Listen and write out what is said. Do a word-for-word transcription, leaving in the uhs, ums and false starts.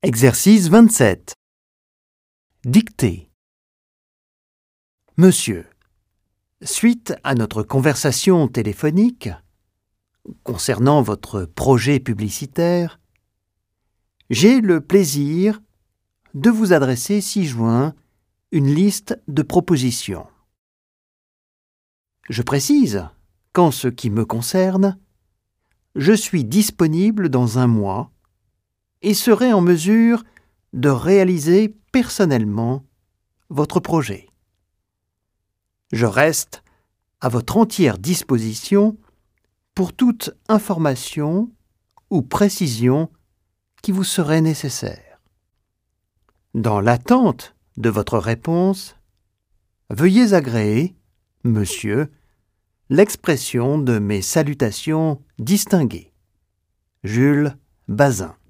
Exercice vingt-sept. Dictée. Monsieur, suite à notre conversation téléphonique concernant votre projet publicitaire, j'ai le plaisir de vous adresser ci-joint une liste de propositions. Je précise qu'en ce qui me concerne, je suis disponible dans un mois et serai en mesure de réaliser personnellement votre projet. Je reste à votre entière disposition pour toute information ou précision qui vous serait nécessaire. Dans l'attente de votre réponse, veuillez agréer, monsieur, l'expression de mes salutations distinguées. Jules Bazin.